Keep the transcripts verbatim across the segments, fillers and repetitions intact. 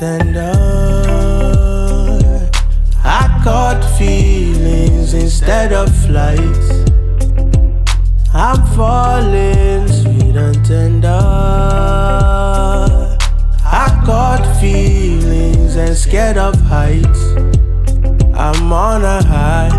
tender. I caught feelings instead of flights. I'm falling sweet and tender. I caught feelings and scared of heights. I'm on a high.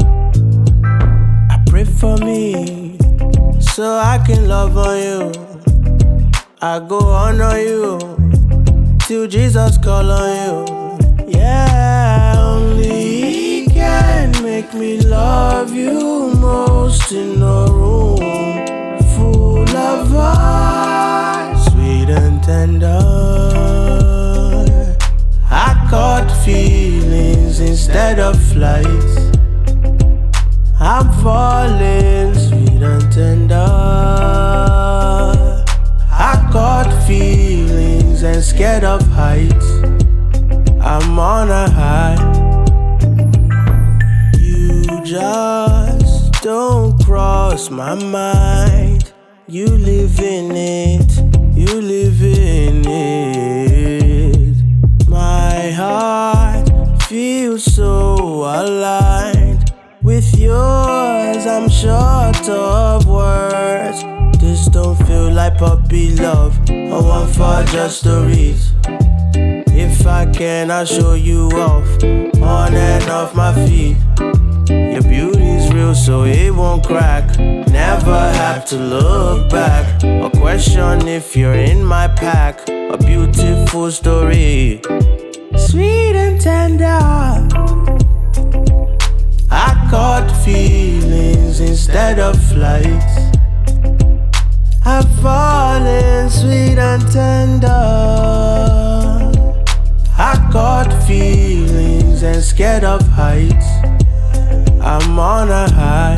I pray for me so I can love on you. I go honor you till Jesus call on you. Yeah, only He can make me love you most in a room full of us, sweet and tender. I caught feelings instead of flights. I'm falling sweet and tender. I caught feelings and scared of heights. I'm on a high. You just don't cross my mind. You live in it, you live in it. My heart feels so aligned with yours. I'm short of words. This don't feel like puppy love, I want for just stories. If I can, I'll show you off, on and off my feet. Your beauty's real, so it won't crack. Never have to look back or question if you're in my pack. A beautiful story, sweet and tender. I caught feelings instead of flights. I'm falling sweet and tender. I caught feelings and scared of heights. I'm on a high.